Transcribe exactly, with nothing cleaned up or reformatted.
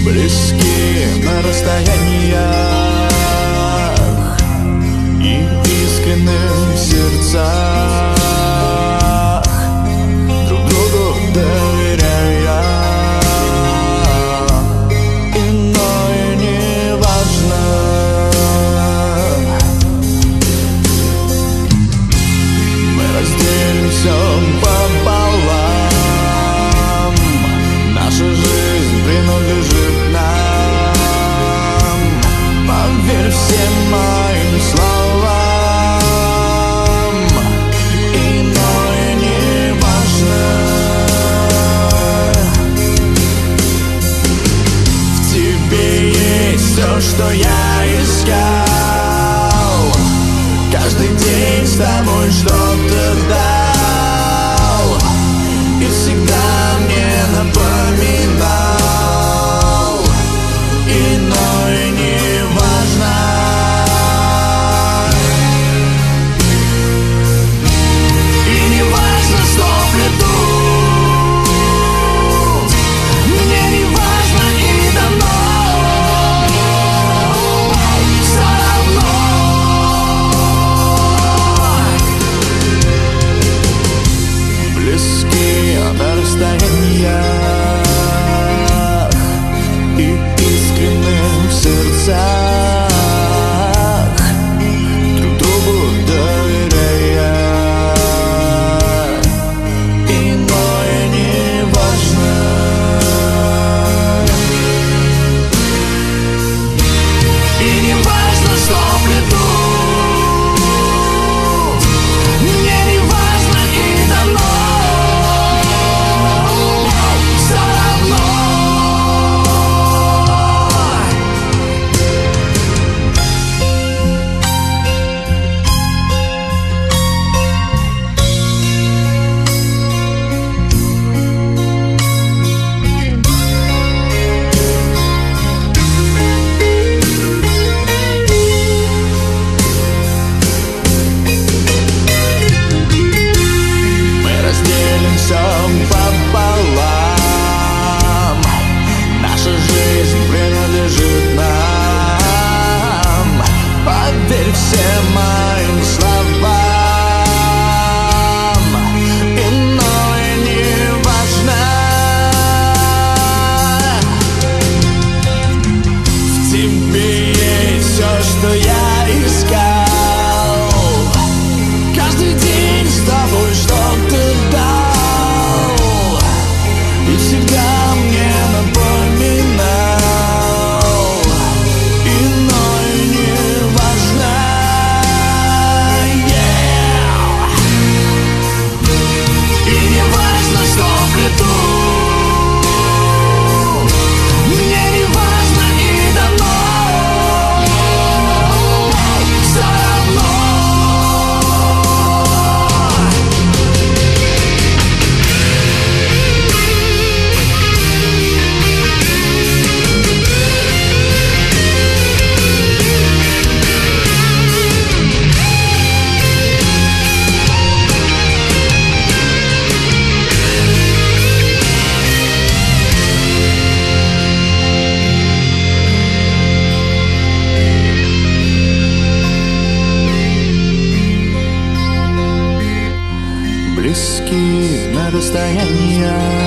близки на расстояниях и искренних сердцах, друг другу доверяя. Иное не важно. Мы разделим все пополам. Наша жизнь принадлежит нам. Поверь всем моим словам. Иное не важно. В тебе есть все, что я искал. Каждый день с тобой что-то дал и всегда мне напоминал. Иное не важно. И не важно, что плетут, мне не важно и давно. Все равно близки на расстояниях и искренних сердцах, друг другу доверяя. Иное не важно. И не важно, что плетут, мне не важно и давно. Все равно. Мы разделим все пополам. Наша жизнь принадлежит нам. Поверь всем моим словам. Иное не важно. В тебе есть все, что я искал. Каждый день с тобой что-то дал и всегда мне напоминал. Иное не важно. Yeah. И не важно, что плетут, мне не важно и давно. Все равно. Близки на расстояниях